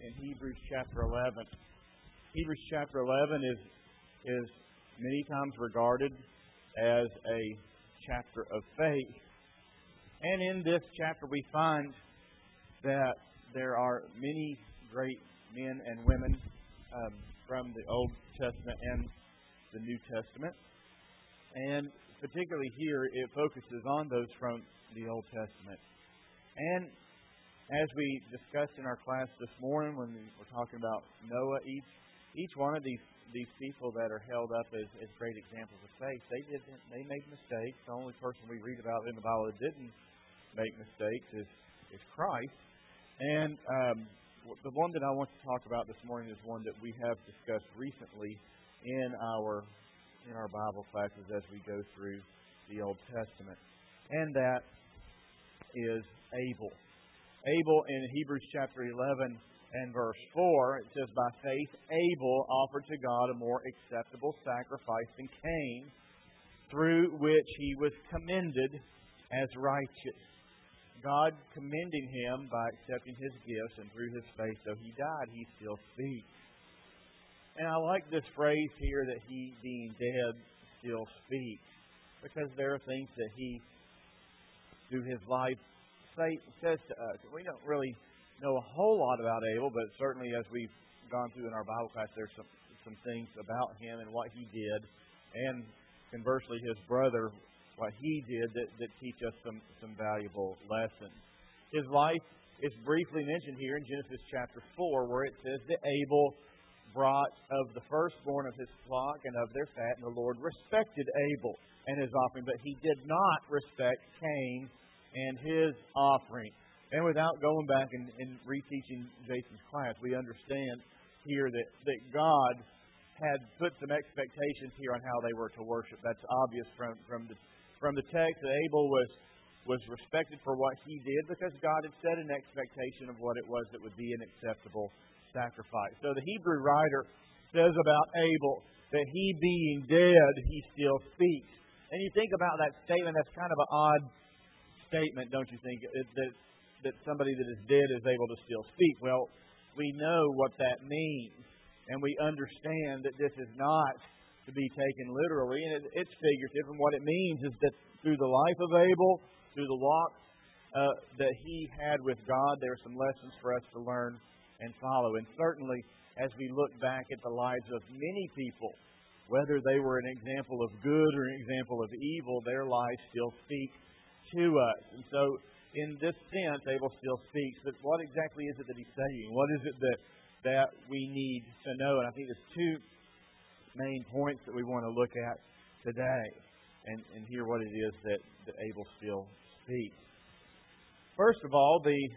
in Hebrews chapter 11. Hebrews chapter 11 is many times regarded as a chapter of faith. And in this chapter we find that there are many great men and women from the Old Testament and the New Testament. And particularly here, it focuses on those from the Old Testament. And as we discussed in our class this morning when we were talking about Noah, each one of these people that are held up as great examples of faith, they made mistakes. The only person we read about in the Bible that didn't make mistakes is Christ. And the one that I want to talk about this morning is one that we have discussed recently in our Bible classes as we go through the Old Testament. And that is Abel. Abel in Hebrews chapter 11 and verse 4, it says, "By faith Abel offered to God a more acceptable sacrifice than Cain, through which he was commended as righteous. God commending him by accepting his gifts, and through his faith, though he died, he still speaks." And I like this phrase here that he, being dead, still speaks. Because there are things that he, through his life, says to us. We don't really know a whole lot about Abel, but certainly as we've gone through in our Bible class, there's some things about him and what he did. And conversely, his brother, what he did that teach us some valuable lessons. His life is briefly mentioned here in Genesis chapter 4, where it says that Abel brought of the firstborn of his flock and of their fat, and the Lord respected Abel and his offering, but he did not respect Cain and his offering. And without going back and reteaching Jason's class, we understand here that God had put some expectations here on how they were to worship. That's obvious from the text that Abel was respected for what he did because God had set an expectation of what it was that would be an acceptable sacrifice. So the Hebrew writer says about Abel that he being dead, he still speaks. And you think about that statement, that's kind of an odd statement, don't you think? That somebody that is dead is able to still speak. Well, we know what that means. And we understand that this is not to be taken literally. And it's figurative. And what it means is that through the life of Abel, through the walk that he had with God, there are some lessons for us to learn and follow. And certainly, as we look back at the lives of many people, whether they were an example of good or an example of evil, their lives still speak to us. And so, in this sense, Abel still speaks. But what exactly is it that he's saying? What is it that we need to know? And I think there's two main points that we want to look at today and hear what it is that Abel still speaks. First of all, the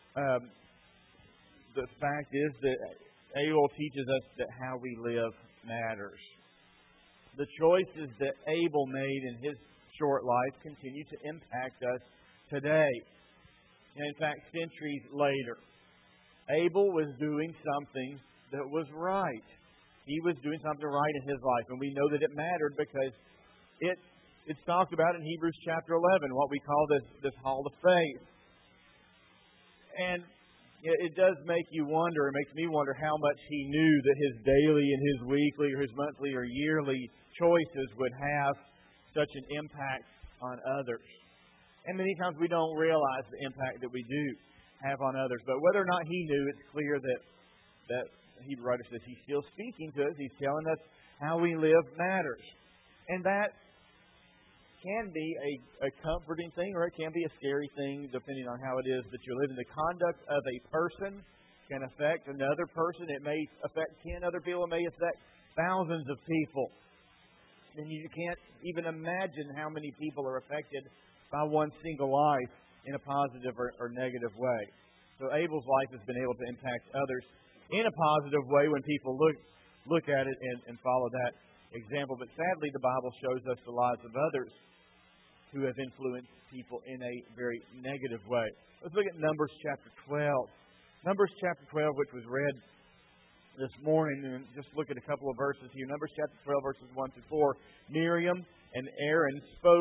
fact is that Abel teaches us that how we live matters. The choices that Abel made in his short life continue to impact us today. And in fact, centuries later, Abel was doing something that was right. He was doing something right in his life. And we know that it mattered because it's talked about in Hebrews chapter 11, what we call this hall of faith. And it does make you wonder, it makes me wonder how much he knew that his daily and his weekly or his monthly or yearly choices would have such an impact on others. And many times we don't realize the impact that we do have on others. But whether or not he knew, it's clear that the Hebrew writer says he's still speaking to us. He's telling us how we live matters. And that can be a comforting thing or it can be a scary thing depending on how it is that you're living. The conduct of a person can affect another person. It may affect 10 other people. It may affect thousands of people. And you can't even imagine how many people are affected by one single life in a positive or negative way. So Abel's life has been able to impact others in a positive way when people look at it and follow that example. But sadly, the Bible shows us the lives of others who have influenced people in a very negative way. Let's look at Numbers chapter 12. Numbers chapter 12, which was read this morning, and just look at a couple of verses here. Numbers chapter 12, verses 1 through 4. Miriam and Aaron spoke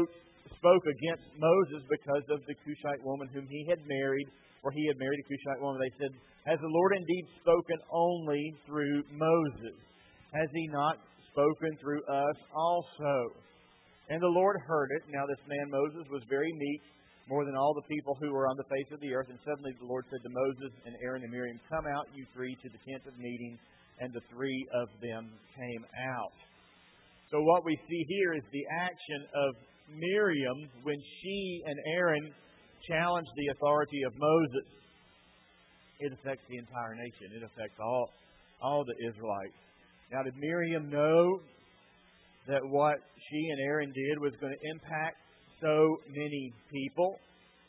spoke against Moses because of the Cushite woman whom he had married, or he had married a Cushite woman. They said, "Has the Lord indeed spoken only through Moses? Has He not spoken through us also?" And the Lord heard it. Now this man Moses was very meek, more than all the people who were on the face of the earth. And suddenly the Lord said to Moses and Aaron and Miriam, "Come out, you three, to the tent of meeting." And the three of them came out. So what we see here is the action of Miriam when she and Aaron challenged the authority of Moses. It affects the entire nation. It affects all the Israelites. Now, did Miriam know that what she and Aaron did was going to impact so many people?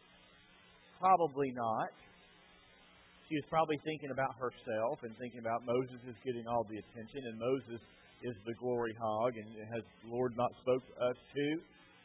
Probably not. She was probably thinking about herself and thinking about Moses is getting all the attention, and Moses is the glory hog, and has the Lord not spoke to us too?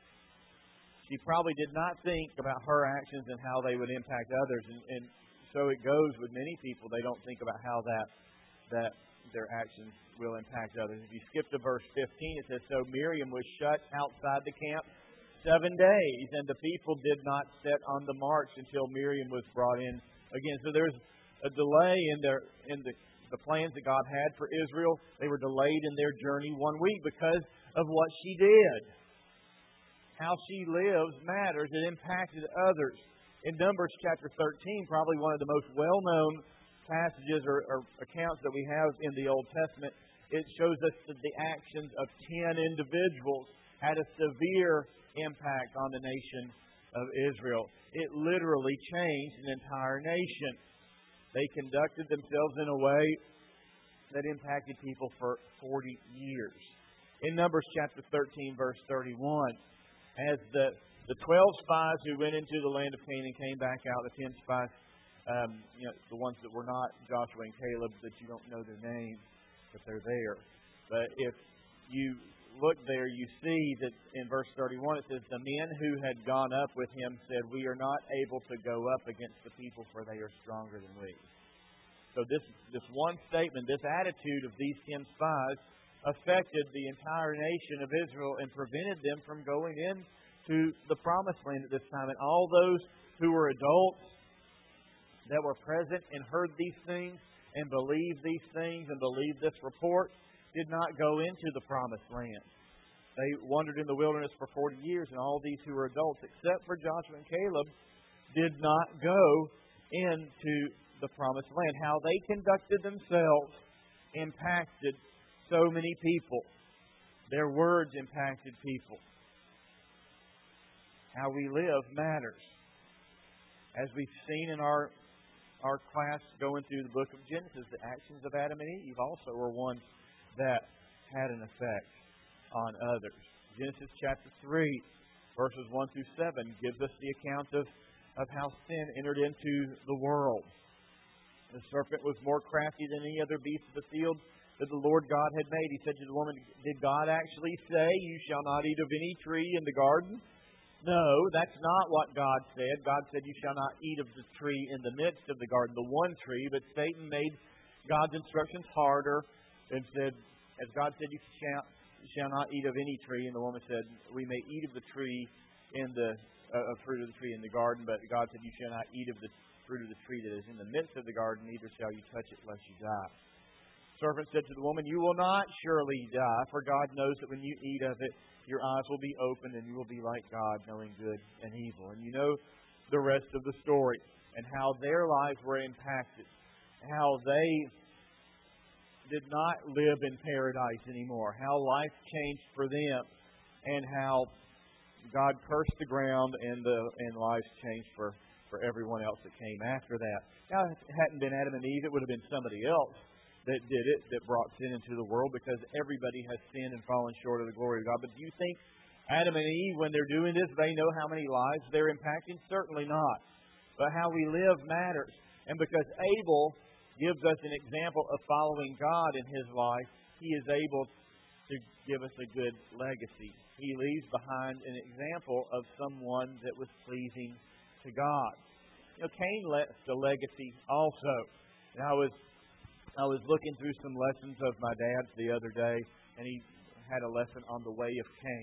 She probably did not think about her actions and how they would impact others, and so it goes with many people. They don't think about how that their actions will impact others. If you skip to verse 15, it says, "So Miriam was shut outside the camp 7 days, and the people did not set on the march until Miriam was brought in again." So there's a delay in the plans that God had for Israel. They were delayed in their journey 1 week because of what she did. How she lives matters. It impacted others. In Numbers chapter 13, probably one of the most well-known passages or accounts that we have in the Old Testament, it shows us that the actions of 10 individuals had a severe impact on the nation of Israel. It literally changed an entire nation. They conducted themselves in a way that impacted people for 40 years. In Numbers chapter 13, verse 31, as the 12 spies who went into the land of Canaan came back out, the 10 spies, the ones that were not Joshua and Caleb, that you don't know their names, but they're there. But if you look there, you see that in verse 31 it says, "The men who had gone up with him said, 'We are not able to go up against the people, for they are stronger than we.'" So this one statement, this attitude of these 10 spies affected the entire nation of Israel and prevented them from going into the promised land at this time. And all those who were adults that were present and heard these things and believed these things and believed this report did not go into the promised land. They wandered in the wilderness for 40 years, and all these who were adults, except for Joshua and Caleb, did not go into the promised land. How they conducted themselves impacted so many people. Their words impacted people. How we live matters. As we've seen in our class going through the book of Genesis, the actions of Adam and Eve also were ones that had an effect on others. Genesis chapter 3, verses 1 through 7, gives us the account of how sin entered into the world. The serpent was more crafty than any other beast of the field that the Lord God had made. He said to the woman, "Did God actually say, 'You shall not eat of any tree in the garden'?" No, that's not what God said. God said, "You shall not eat of the tree in the midst of the garden," the one tree. But Satan made God's instructions harder and said, as God said, "You shall not eat of any tree." And the woman said, "We may eat of the tree fruit of the tree in the garden," but God said, "You shall not eat of the fruit of the tree that is in the midst of the garden, neither shall you touch it lest you die." The serpent said to the woman, "You will not surely die, for God knows that when you eat of it, your eyes will be opened and you will be like God, knowing good and evil." And you know the rest of the story and how their lives were impacted, how they did not live in paradise anymore, how life changed for them, and how God cursed the ground and lives changed for everyone else that came after that. Now, if it hadn't been Adam and Eve, it would have been somebody else that did it, that brought sin into the world, because everybody has sinned and fallen short of the glory of God. But do you think Adam and Eve, when they're doing this, they know how many lives they're impacting? Certainly not. But how we live matters. And because Abel gives us an example of following God in his life, he is able to give us a good legacy. He leaves behind an example of someone that was pleasing to God. Cain left a legacy also. And I was looking through some lessons of my dad's the other day, and he had a lesson on the way of Cain.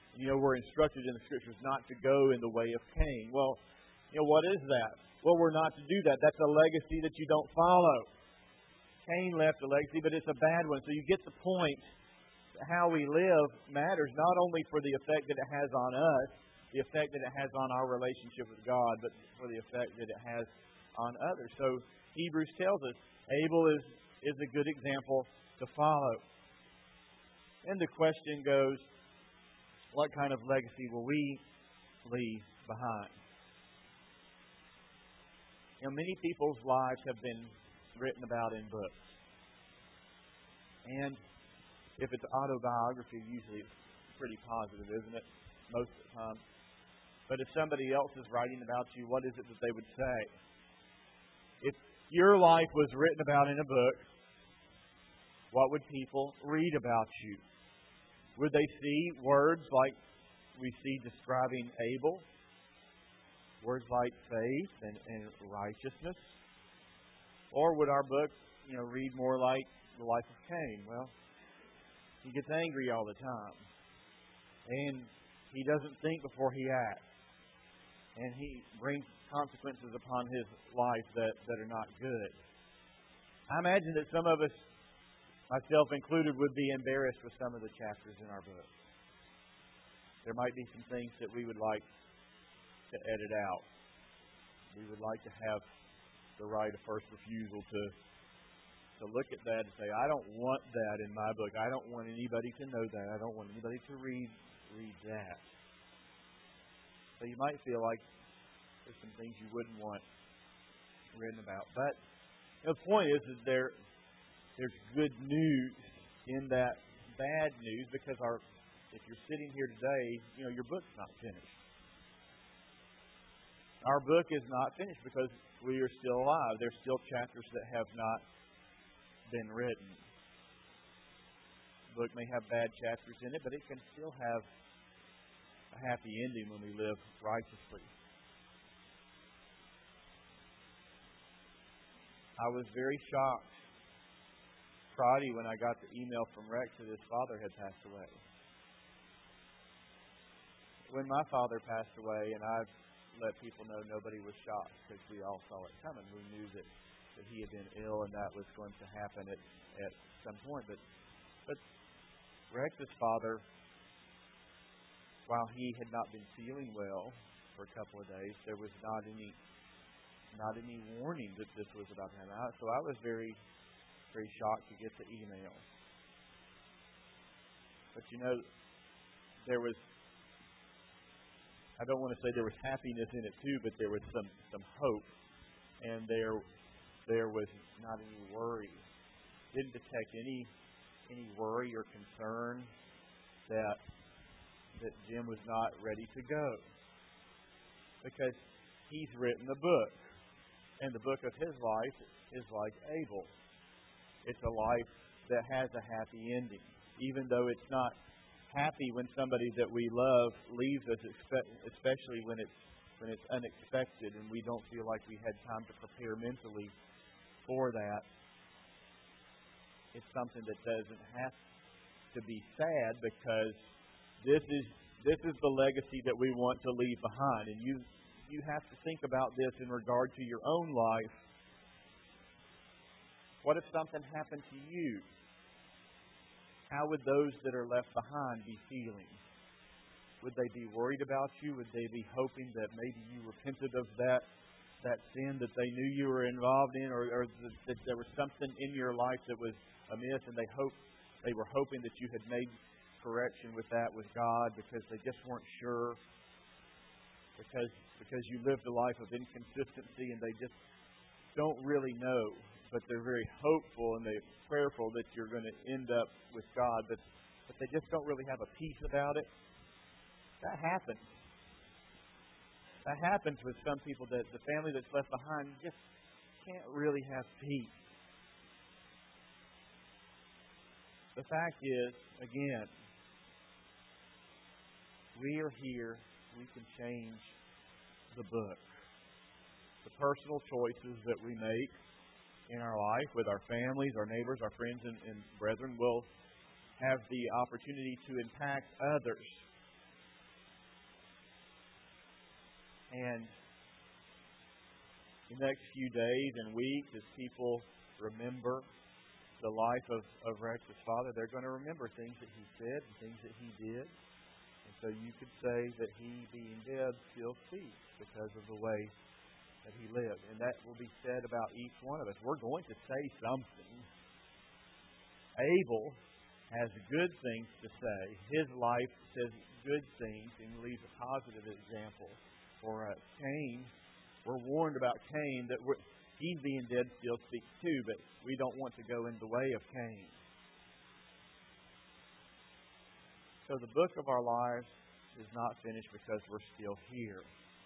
We're instructed in the Scriptures not to go in the way of Cain. Well, what is that? Well, we're not to do that. That's a legacy that you don't follow. Cain left a legacy, but it's a bad one. So you get the point. How we live matters not only for the effect that it has on us, the effect that it has on our relationship with God, but for the effect that it has on others. So Hebrews tells us Abel is a good example to follow. And the question goes, what kind of legacy will we leave behind? Many people's lives have been written about in books. And if it's autobiography, usually it's pretty positive, isn't it? Most of the time. But if somebody else is writing about you, what is it that they would say? If your life was written about in a book, what would people read about you? Would they see words like we see describing Abel? Words like faith and righteousness? Or would our book, read more like the life of Cain? Well, he gets angry all the time. And he doesn't think before he acts. And he brings consequences upon his life that are not good. I imagine that some of us, myself included, would be embarrassed with some of the chapters in our book. There might be some things that we would like to edit out. We would like to have the right of first refusal to look at that and say, I don't want that in my book. I don't want anybody to know that. I don't want anybody to read that. So you might feel like there's some things you wouldn't want written about. But the point is that there's good news in that bad news, because if you're sitting here today, your book's not finished. Our book is not finished because we are still alive. There's still chapters that have not been written. The book may have bad chapters in it, but it can still have a happy ending when we live righteously. I was very shocked Friday when I got the email from Rex that his father had passed away. When my father passed away, and I've let people know, nobody was shocked because we all saw it coming. We knew that he had been ill and that was going to happen at some point. But Rex's father, while he had not been feeling well for a couple of days, there was not any warning that this was about to happen. So I was very, very shocked to get the email. But there was, I don't want to say there was happiness in it too, but there was some hope, and there was not any worry. Didn't detect any worry or concern that Jim was not ready to go, because he's written a book, and the book of his life is like Abel. It's a life that has a happy ending, even though it's not happy when somebody that we love leaves us, especially when it's unexpected and we don't feel like we had time to prepare mentally for that. It's something that doesn't have to be sad, because this is the legacy that we want to leave behind. And you have to think about this in regard to your own life. What if something happened to you? How would those that are left behind be feeling? Would they be worried about you? Would they be hoping that maybe you repented of that sin that they knew you were involved in, or that there was something in your life that was amiss, and they were hoping that you had made correction with that with God, because they just weren't sure, because you lived a life of inconsistency and they just don't really know, but they're very hopeful and they're prayerful that you're going to end up with God, but they just don't really have a peace about it. That happens. That happens with some people, that the family that's left behind just can't really have peace. The fact is, again, we are here. We can change the book. The personal choices that we make in our life with our families, our neighbors, our friends, and brethren will have the opportunity to impact others. And the next few days and weeks, as people remember the life of Rex's father, they're going to remember things that he said and things that he did. And so you could say that he, being dead, still speaks because of the way that he lived. And that will be said about each one of us. We're going to say something. Abel has good things to say. His life says good things and leaves a positive example for us. Cain, we're warned about Cain that he's being dead still speaks too, but we don't want to go in the way of Cain. So the book of our lives is not finished because we're still here.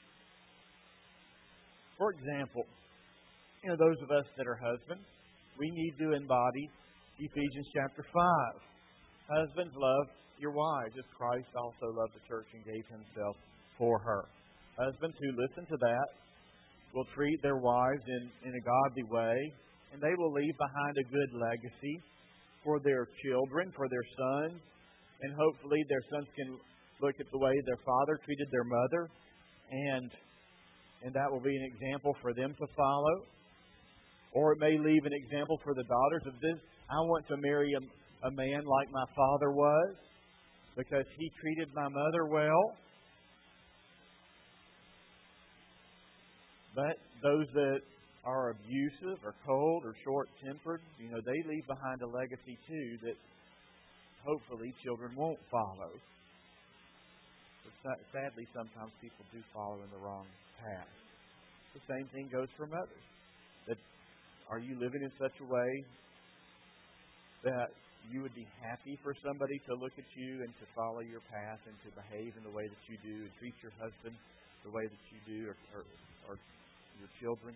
For example, those of us that are husbands, we need to embody Ephesians chapter 5. Husbands, love your wives as Christ also loved the church and gave himself for her. Husbands who listen to that will treat their wives in a godly way, and they will leave behind a good legacy for their children, for their sons, and hopefully their sons can look at the way their father treated their mother, and that will be an example for them to follow. Or it may leave an example for the daughters of this. I want to marry a man like my father was because he treated my mother well. But those that are abusive or cold or short-tempered, they leave behind a legacy too that hopefully children won't follow. But sadly, sometimes people do follow in the wrong path. The same thing goes for mothers. That are you living in such a way that you would be happy for somebody to look at you and to follow your path and to behave in the way that you do and treat your husband the way that you do or your children?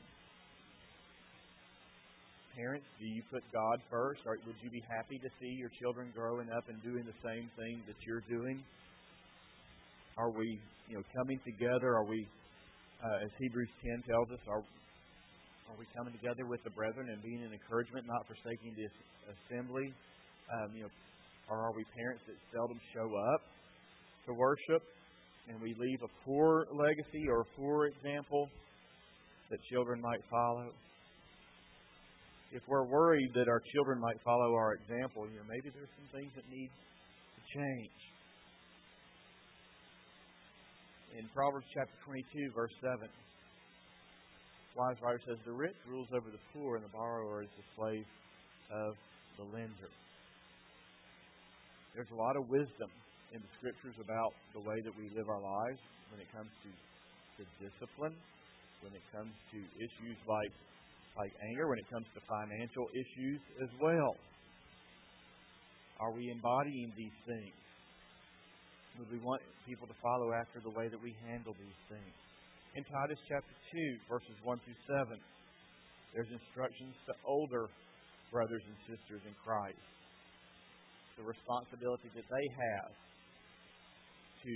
Parents, do you put God first? Or would you be happy to see your children growing up and doing the same thing that you're doing? Are we, coming together? Are we, as Hebrews 10 tells us, are we coming together with the brethren and being an encouragement, not forsaking this assembly? Or are we parents that seldom show up to worship and we leave a poor legacy or a poor example that children might follow? If we're worried that our children might follow our example, maybe there's some things that need to change. In Proverbs chapter 22, verse 7, wise writer says, "The rich rules over the poor, and the borrower is the slave of the lender." There's a lot of wisdom in the Scriptures about the way that we live our lives when it comes to discipline, when it comes to issues like anger, when it comes to financial issues as well. Are we embodying these things? Would we want people to follow after the way that we handle these things? In Titus chapter 2, verses 1 through 7, there's instructions to older brothers and sisters in Christ. The responsibility that they have to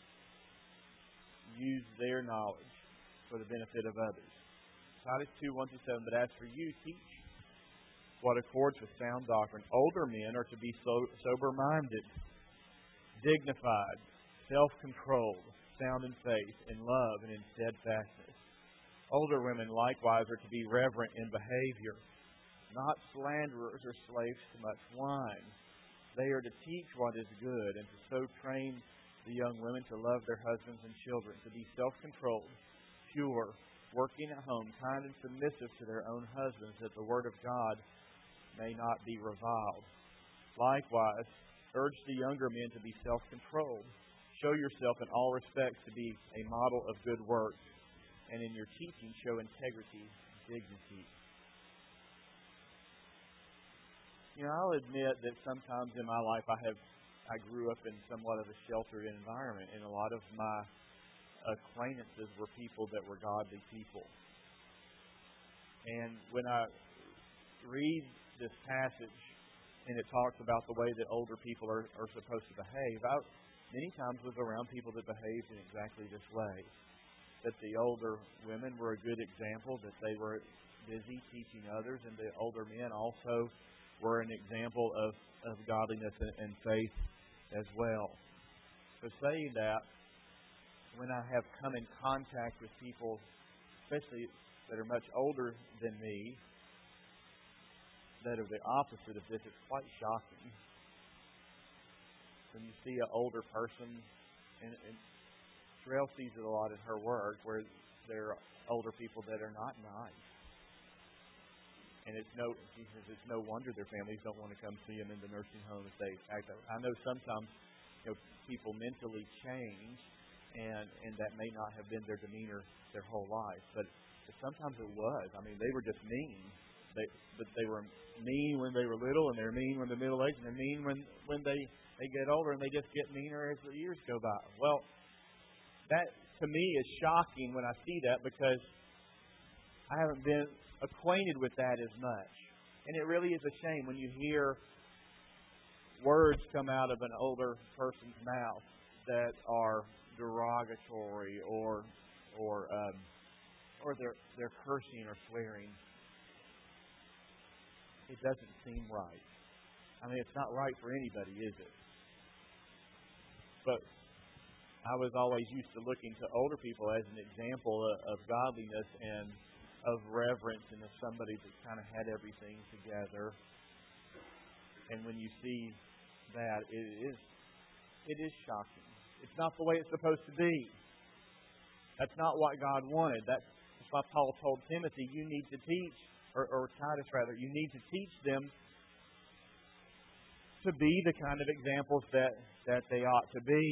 use their knowledge for the benefit of others. Titus 2, 1 through 7, "But as for you, teach what accords with sound doctrine. Older men are to be sober-minded, dignified, self-controlled, sound in faith, in love, and in steadfastness. Older women likewise are to be reverent in behavior, not slanderers or slaves to much wine. They are to teach what is good, and to so train the young women to love their husbands and children, to be self-controlled, pure, working at home, kind and submissive to their own husbands, that the word of God may not be reviled. Likewise, urge the younger men to be self-controlled. Show yourself in all respects to be a model of good works, and in your teaching show integrity, dignity." I'll admit that sometimes in my life I grew up in somewhat of a sheltered environment, and a lot of my acquaintances were people that were godly people. And when I read this passage and it talks about the way that older people are supposed to behave, I many times was around people that behaved in exactly this way. That the older women were a good example, that they were busy teaching others, and the older men also were an example of godliness and faith as well. So saying that, when I have come in contact with people, especially that are much older than me, that are the opposite of this, it's quite shocking. When you see an older person, and Sherelle sees it a lot in her work, where there are older people that are not nice. And she says it's no wonder their families don't want to come see them in the nursing home if they act that way. I know sometimes people mentally change, and that may not have been their demeanor their whole life. But sometimes it was. I mean, they were just mean. But they were mean when they were little, and they're mean when they're middle-aged, and they're mean when they get older, and they just get meaner as the years go by. Well, that to me is shocking when I see that, because I haven't been acquainted with that as much. And it really is a shame when you hear words come out of an older person's mouth that are derogatory or they're cursing or swearing. It doesn't seem right. I mean, it's not right for anybody, is it? But I was always used to looking to older people as an example of godliness and of reverence, and of somebody that kind of had everything together. And when you see that, it is shocking. It's not the way it's supposed to be. That's not what God wanted. That's why Paul told Timothy, you need to teach, or Titus rather, you need to teach them to be the kind of examples that they ought to be.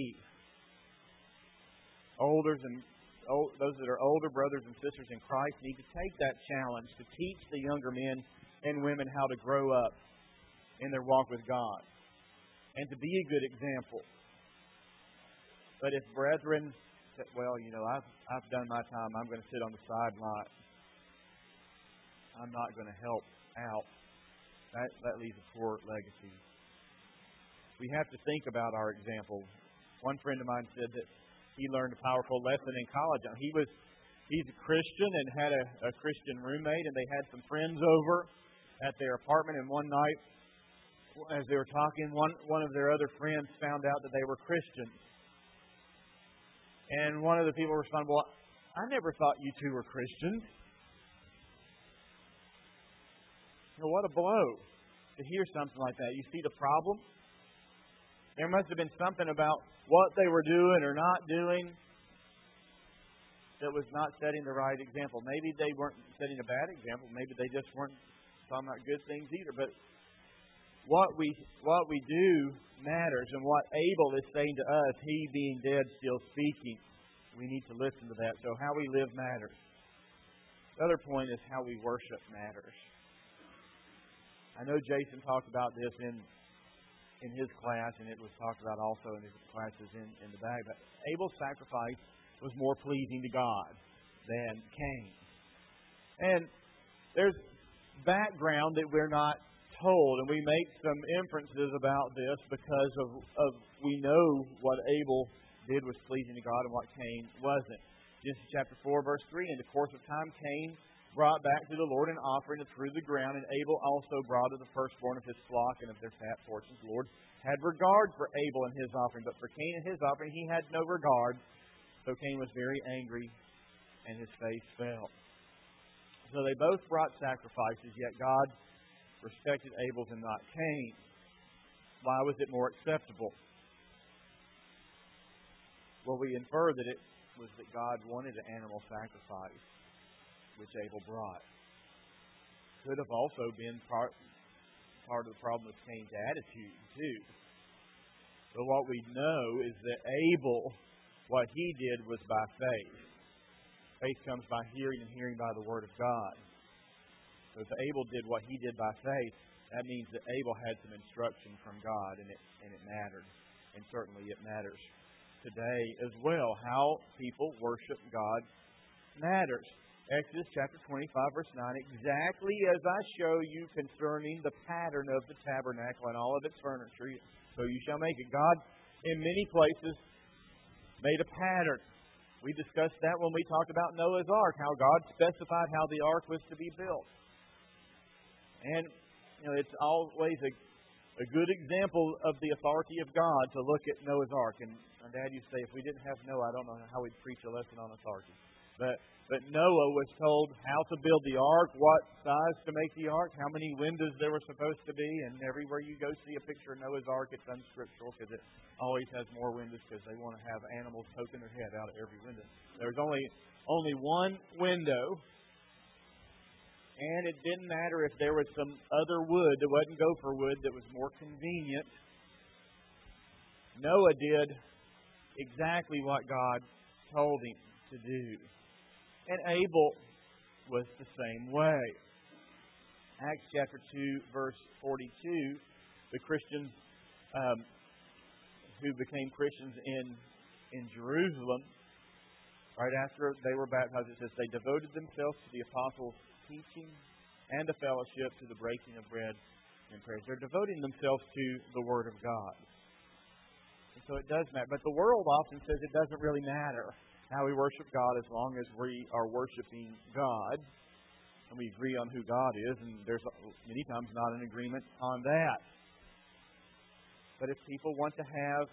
Those that are older brothers and sisters in Christ need to take that challenge to teach the younger men and women how to grow up in their walk with God and to be a good example. But if brethren say, well, I've done my time, I'm going to sit on the sideline, I'm not going to help out, that leaves a poor legacy. We have to think about our example. One friend of mine said that he learned a powerful lesson in college. He's a Christian and had a Christian roommate, and they had some friends over at their apartment. And one night, as they were talking, one of their other friends found out that they were Christians. And one of the people responded, well, I never thought you two were Christians. What a blow to hear something like that. You see the problem? There must have been something about what they were doing or not doing that was not setting the right example. Maybe they weren't setting a bad example. Maybe they just weren't talking about good things either. But what we do matters, and what Abel is saying to us, he being dead still speaking. We need to listen to that. So how we live matters. The other point is how we worship matters. I know Jason talked about this in his class, and it was talked about also in his classes in the back. But Abel's sacrifice was more pleasing to God than Cain. And there's background that we're not told, and we make some inferences about this because of we know what Abel did was pleasing to God and what Cain wasn't. Genesis chapter 4, verse 3, in the course of time, Cain brought back to the Lord an offering of fruit of the ground, and Abel also brought of the firstborn of his flock and of their fat portions. The Lord had regard for Abel and his offering, but for Cain and his offering he had no regard. So Cain was very angry, and his face fell. So they both brought sacrifices, yet God respected Abel's and not Cain. Why was it more acceptable? Well, we infer that it was that God wanted an animal sacrifice, which Abel brought. Could have also been part of the problem with Cain's attitude, too. But what we know is that Abel, what he did was by faith. Faith comes by hearing, and hearing by the Word of God. So if Abel did what he did by faith, that means that Abel had some instruction from God, and it mattered. And certainly it matters today as well. How people worship God matters. Exodus chapter 25, verse 9, exactly as I show you concerning the pattern of the tabernacle and all of its furniture, so you shall make it. God, in many places, made a pattern. We discussed that when we talked about Noah's Ark, how God specified how the ark was to be built. And, it's always a a good example of the authority of God to look at Noah's Ark. And my dad used to say, if we didn't have Noah, I don't know how we'd preach a lesson on authority. But Noah was told how to build the ark, what size to make the ark, how many windows there were supposed to be, and everywhere you go see a picture of Noah's Ark, it's unscriptural because it always has more windows because they want to have animals poking their head out of every window. There's only one window, and it didn't matter if there was some other wood that wasn't gopher wood that was more convenient. Noah did exactly what God told him to do. And Abel was the same way. Acts chapter 2, verse 42, the Christians who became Christians in Jerusalem, right after they were baptized, it says, they devoted themselves to the apostles' teaching and the fellowship, to the breaking of bread and prayers. They're devoting themselves to the Word of God. And so it does matter. But the world often says it doesn't really matter how we worship God as long as we are worshiping God and we agree on who God is, and there's many times not an agreement on that. But if people want to have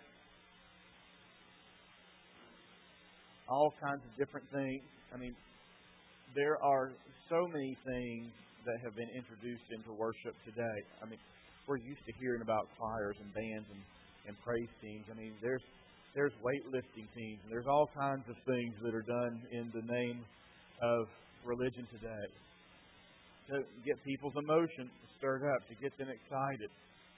all kinds of different things, I mean, there are so many things that have been introduced into worship today. I mean, we're used to hearing about choirs and bands and praise teams. I mean, there's weightlifting teams, and there's all kinds of things that are done in the name of religion today to get people's emotions stirred up, to get them excited.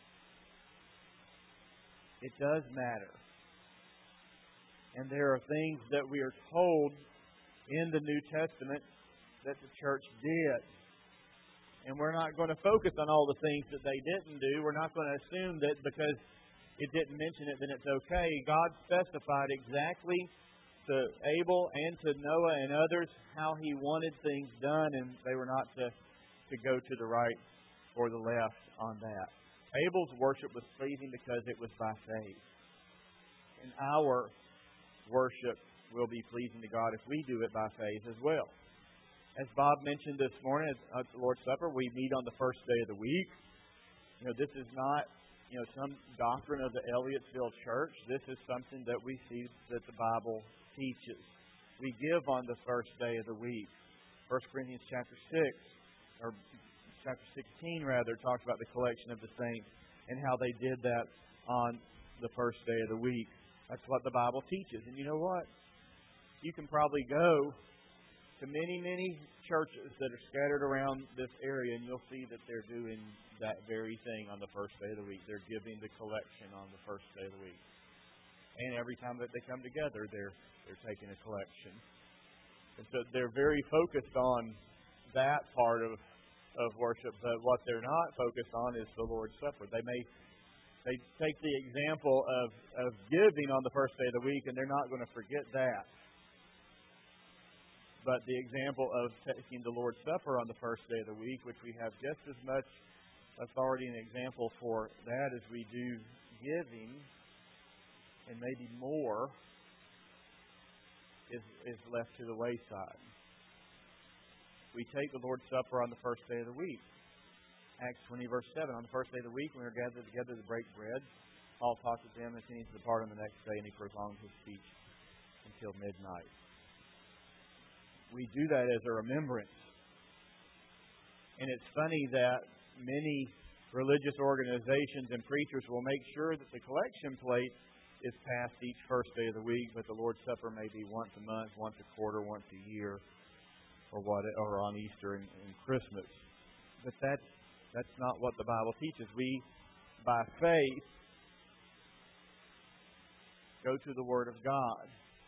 It does matter. And there are things that we are told in the New Testament that the church did. And we're not going to focus on all the things that they didn't do. We're not going to assume that because it didn't mention it, then it's okay. God specified exactly to Abel and to Noah and others how He wanted things done, and they were not to go to the right or the left on that. Abel's worship was pleasing because it was by faith. And our worship will be pleasing to God if we do it by faith as well. As Bob mentioned this morning at the Lord's Supper, we meet on the first day of the week. This is not some doctrine of the Elliottsville Church. This is something that we see that the Bible teaches. We give on the first day of the week. 1 Corinthians chapter 6, or chapter 16 rather, talks about the collection of the saints and how they did that on the first day of the week. That's what the Bible teaches. And you know what? You can probably go to many churches that are scattered around this area, and you'll see that they're doing that very thing on the first day of the week. They're giving the collection on the first day of the week. And every time that they come together, they're taking a collection. And so they're very focused on that part of worship, but what they're not focused on is the Lord's Supper. They take the example of giving on the first day of the week, and they're not going to forget that. But the example of taking the Lord's Supper on the first day of the week, which we have just as much authority and example for that as we do giving, and maybe more, is left to the wayside. We take the Lord's Supper on the first day of the week. Acts 20, verse 7. On the first day of the week, when we were gathered together to break bread, Paul talked with them and continued to depart on the next day, and he prolonged his speech until midnight. We do that as a remembrance. And it's funny that many religious organizations and preachers will make sure that the collection plate is passed each first day of the week, but the Lord's Supper may be once a month, once a quarter, once a year, or on Easter and Christmas. But that's not what the Bible teaches. We, by faith, go to the Word of God.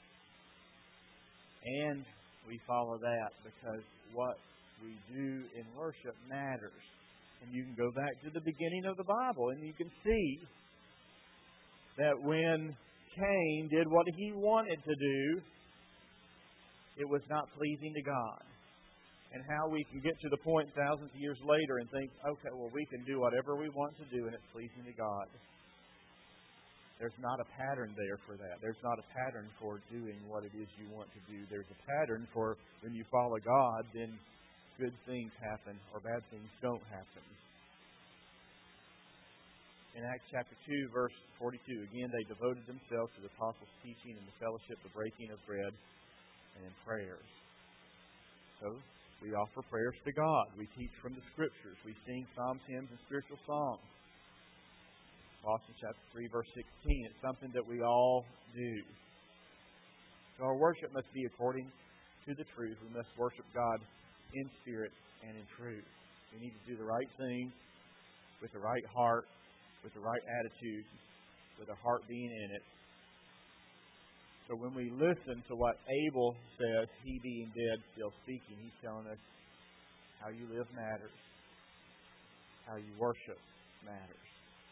And we follow that because what we do in worship matters. And you can go back to the beginning of the Bible and you can see that when Cain did what he wanted to do, it was not pleasing to God. And how we can get to the point thousands of years later and think, okay, well, we can do whatever we want to do and it's pleasing to God. There's not a pattern there for that. There's not a pattern for doing what it is you want to do. There's a pattern for when you follow God, then good things happen or bad things don't happen. In Acts chapter 2, verse 42, again, they devoted themselves to the apostles' teaching and the fellowship, the breaking of bread, and in prayers. So, we offer prayers to God. We teach from the Scriptures. We sing psalms, hymns, and spiritual songs. Colossians chapter 3, verse 16. It's something that we all do. So our worship must be according to the truth. We must worship God in spirit and in truth. We need to do the right thing with the right heart, with the right attitude, with our heart being in it. So when we listen to what Abel says, he being dead, still speaking, he's telling us how you live matters. How you worship matters.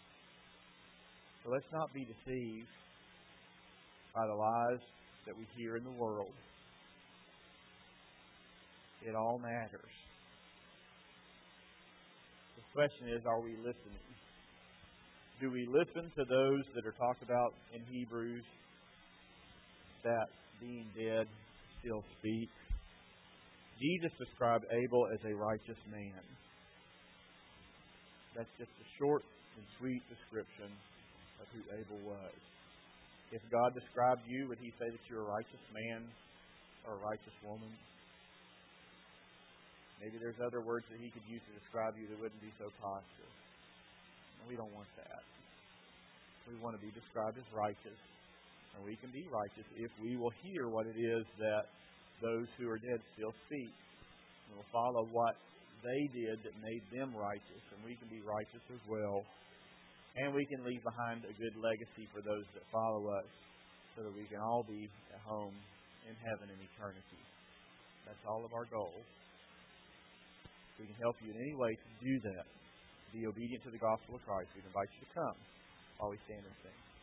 So let's not be deceived by the lies that we hear in the world. It all matters. The question is, are we listening? Do we listen to those that are talked about in Hebrews that being dead still speak? Jesus described Abel as a righteous man. That's just a short and sweet description of who Abel was. If God described you, would He say that you're a righteous man or a righteous woman? Maybe there's other words that He could use to describe you that wouldn't be so positive. We don't want that. We want to be described as righteous. And we can be righteous if we will hear what it is that those who are dead still speak. And we'll follow what they did that made them righteous. And we can be righteous as well. And we can leave behind a good legacy for those that follow us, so that we can all be at home in heaven in eternity. That's all of our goals. We can help you in any way to do that. Be obedient to the gospel of Christ. We invite you to come while we stand and sing.